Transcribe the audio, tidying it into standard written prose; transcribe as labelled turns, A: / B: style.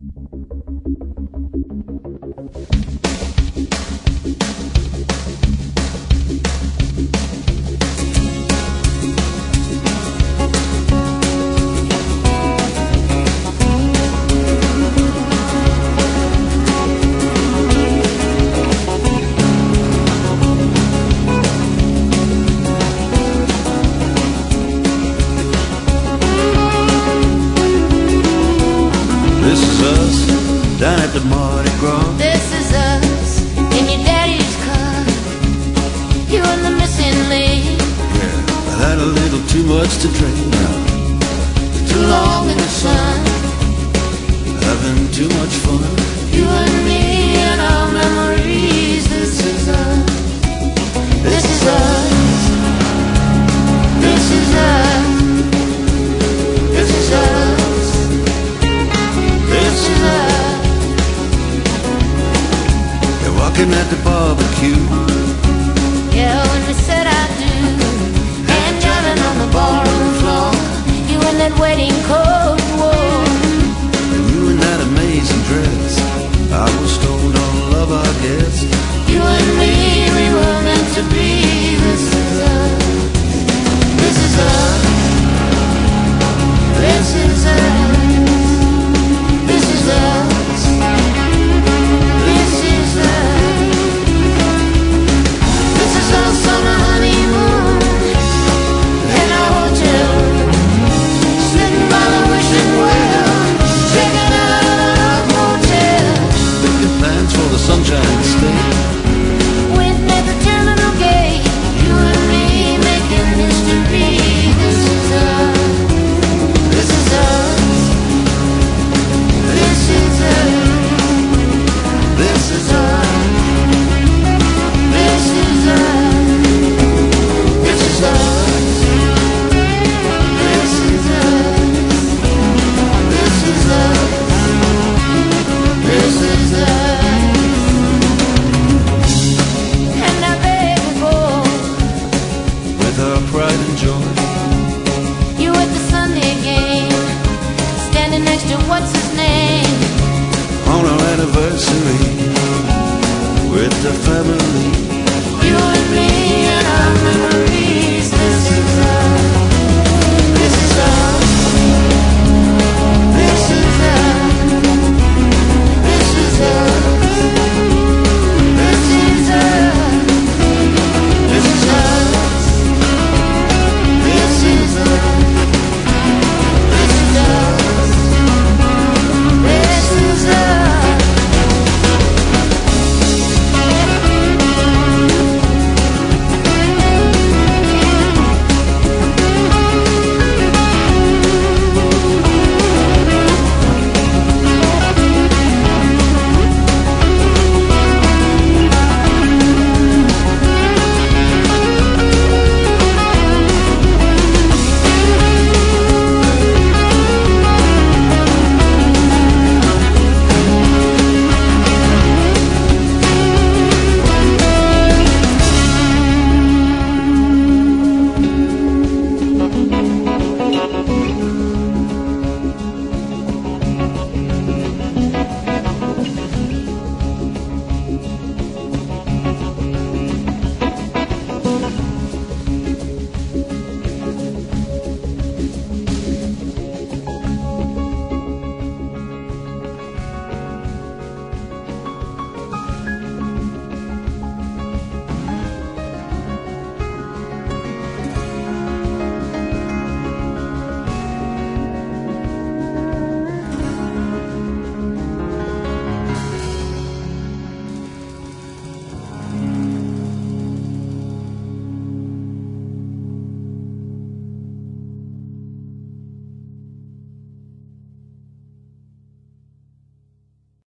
A: This is us down at the Mardi Gras.
B: This is us in your daddy's car. You and the missing link.
A: Yeah, I had a little too much to drink now.
B: Too long in the sun.
A: Having too much fun.
B: You and me and our memories. This is us. This is us. This is us. This is us.
A: This is us. You're walking at the barbecue.
B: Yeah, when we said I do. And driving on the ballroom floor. You in that wedding coat.